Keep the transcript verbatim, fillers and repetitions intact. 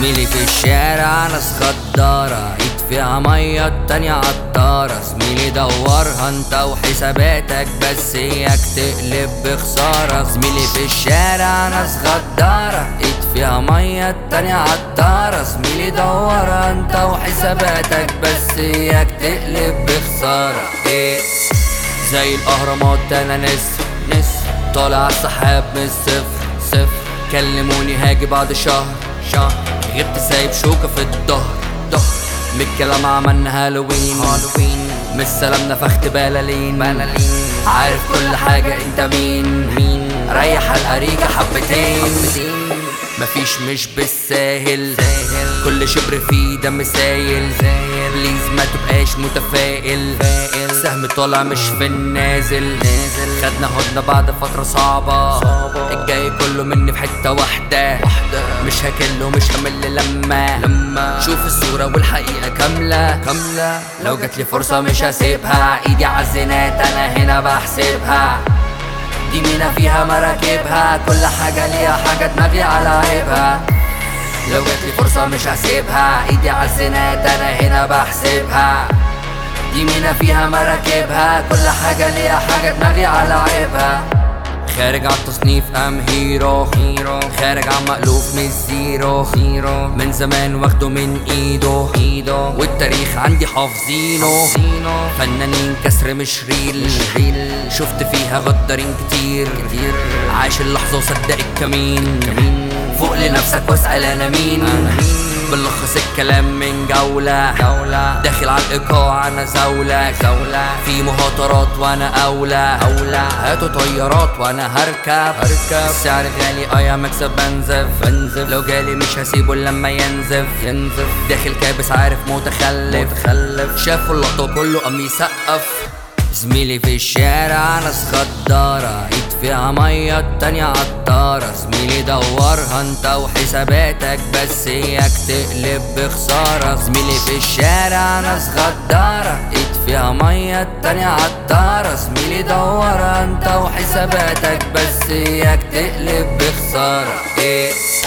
زميلي في الشارع ناس غدارة، ايد فيها مية التانية عطارة. زميلي دورها انت وحساباتك بس اياك تقلب بخسارة. زميلي في الشارع ناس غدارة، ايد فيها مية التانية عطارة. زميلي دورها انت وحساباتك بس اياك تقلب بخسارة. ايه زي الاهرامات انا نسر نسر طالع السحاب من الصفر صفر. كلموني هاجي بعد شهر شهر، غبت سايب شوكة في الظهر ظهر. من الكلام عملنا هالوين هالوين، من السلام نفخت بلالين بلالين. عارف كل حاجة انت مين مين، ريح الأريكة حبتين حبتين. مفيش مش بالساهل ساهل، كل شبر فيه دم سايل سايل. بليز ما تبقاش متفائل فائل، سهم طالع مش في النازل نازل. خدنا هدنة بعد فترة صعبة صعبة، الجاي كله مني في حتة واحدة واحدة. مش هكله مش همل لما لما شوف الصورة والحقيقة كاملة كاملة. لو جاتلي فرصة مش هسيبها، ايدي عالزنات انا هنا بحسبها. دي مينا فيها مراكبها، كل حاجة ليها حاجة دماغي على عيبها. لو جاتلي فرصة مش هسيبها، ايدي عالزنات انا هنا بحسبها. دي مينا فيها مراكبها، كل حاجة ليها حاجة دماغي على عيبها. خارج عن تصنيف ام هيرو هيرو، خارج عن مألوف من الزيرو زيرو. من زمان واخده من ايده ايده، والتاريخ عندي حافظينه فنانين كسر مش ريل ريل. شفت فيها غدارين كتير كتير، عايش اللحظة وصدق الكمين كمين. فوق لنفسك واسأل انا مين أنا مين. بلخص الكلام من جولة جولة، داخل على الإيقاع أنا زولة زولة. في مهاترات وأنا أولى أولى، هاتوا طيارات وأنا هركب هركب. السعر غالي أيا مكسب بنزف بنزف، لو جالي مش هسيبه لما ينزف ينزف. داخل كابس عارف متخلف متخلف، شافوا اللقطة كله قام يسقف. زميلي في الشارع ناس غدارة، ايد فيها مية التانية عطارة. زميلي دورها انت وحساباتك بس اياك تقلب بخسارة. زميلي في الشارع ناس غدارة، ايد فيها مية التانية عطارة. زميلي دورها انت وحساباتك بس اياك تقلب بخسارة. ايه